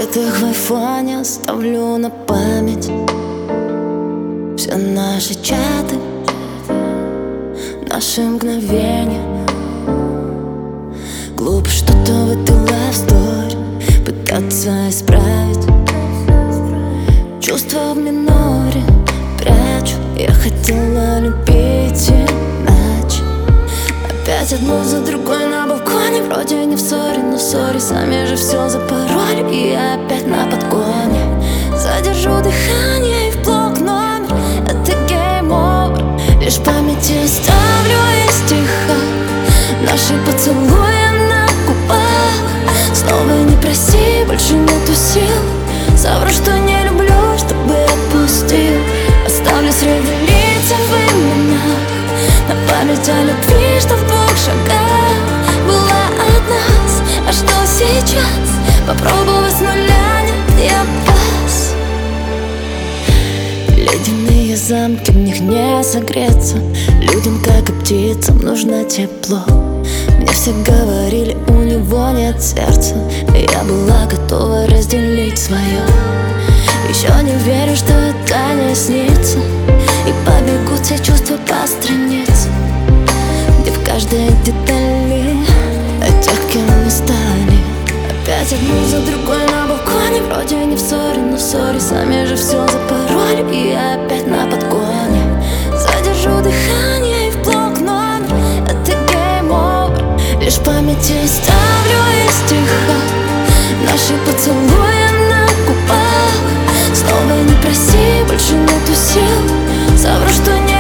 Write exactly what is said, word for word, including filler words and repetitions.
фотах в айфоне оставлю на память все наши чаты, наши мгновения. Глупо что-то в этой love story пытаться исправить. Чувства в миноре прячу. Я хотела любить иначе. Опять одну за другой на балконе. Вроде не в ссоре, но в ссоре сами же все запороли. И я опять на подгоне. Задержу дыхание и в блок номер. Это game over. Лишь в памяти оставлю из стиха наши поцелуи на губах. Снова не проси, больше нету сил. Совру, что не люблю, чтобы отпустил. Оставлю среди лиц в именах на память о любви, что в двух шагах была от нас. А что сейчас? Попробовать с нуля, нет, я пас. Ледяные замки, в них не согреться. Людям, как и птицам, нужно тепло. Мне все говорили, у него нет сердца. И я была готова разделить свое. Еще не верю, что это не снится. И побегут все чувства по странице, где в каждой детали о тех, кем мы стали. Опять одну за другой на балконе. Вроде не в ссоре, но в ссоре сами же все запороли. И я опять на подгоне. Задержу дыхание и в блок номер. Это game over. Лишь в памяти оставлю из стиха наши поцелуи на губах. Снова не проси, больше нету сил. Совру, что не